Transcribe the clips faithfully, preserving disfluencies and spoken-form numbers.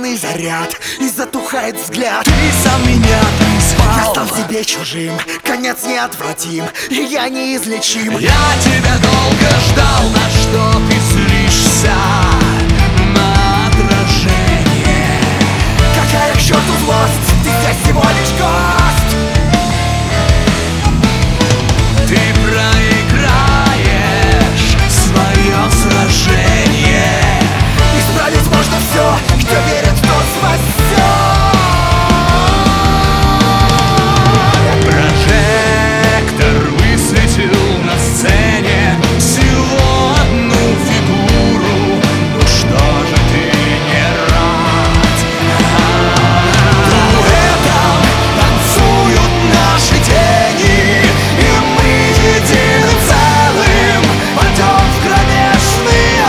странный заряд, и затухает взгляд. Ты сам меня призвал. Я стал тебе чужим, конец неотвратим, и я неизлечим. Я тебя долго ждал, на что ты злишься? На отражение. Какая к черту злость, ты здесь всего лишь гость. Ты проиграешь свое сражение. Исправить можно все, кто верит, в тот спасет. Прожектор высветил на сцене всего одну фигуру. Ну что же ты не рад? Дуэтом танцуют наши тени, и мы единым целым пойдем в кромешный ад.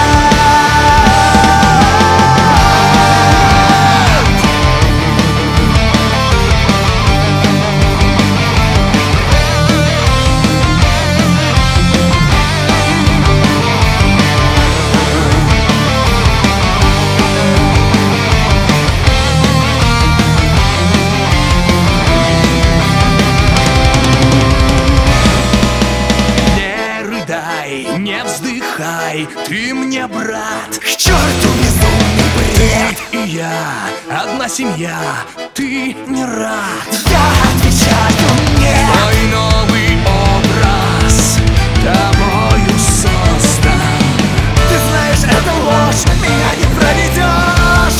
Не вздыхай, ты мне брат. К черту безумный бред. И я, одна семья, ты не рад. Я отвечаю нет. Твой новый образ тобою создан. Ты знаешь, это ложь, меня не проведешь.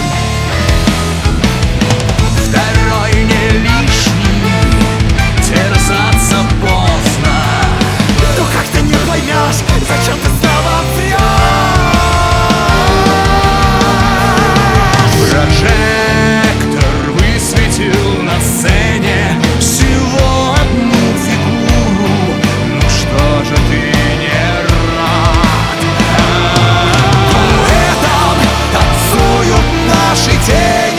Второй не лишний, терзаться поздно. Ну как ты не поймешь, зачем ты снова врешь? Прожектор высветил на сцене всего одну фигуру. Ну что же ты не рад? Дуэтом танцуют наши тени.